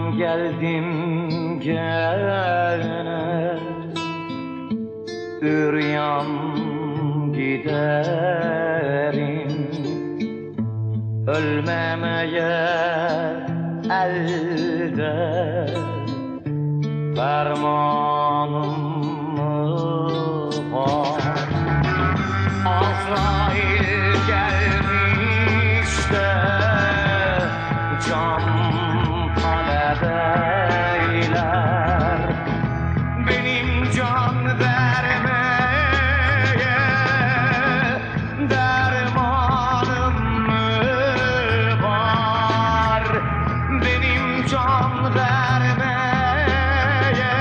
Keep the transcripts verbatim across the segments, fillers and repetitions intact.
geldim gene, üryan giderim. Ölmemeye elde fermanım mı var? Azrail gelmiş de can talep eyler. Benim can vermeye dermanım mı var? Benim can vermeye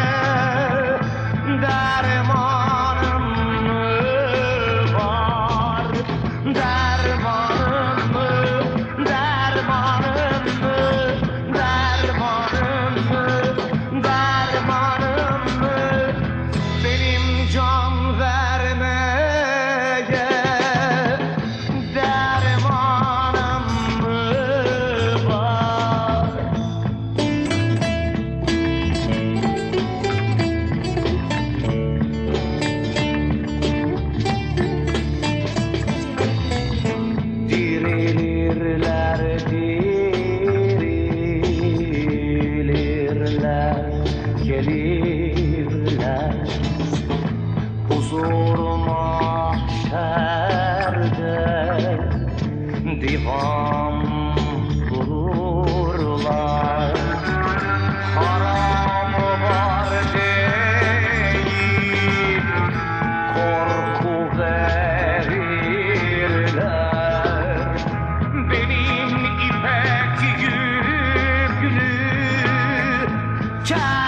dermanım mı var? Dermanım mı, dermanım mı, dermanım mı, dermanım mı? Benim can vermeye dermanım mı var? Dirilirler, dirilirler, gelirler huzur mahşerde, divan kururlar. Haram var deyip korku verirler. Benim ipek yüklü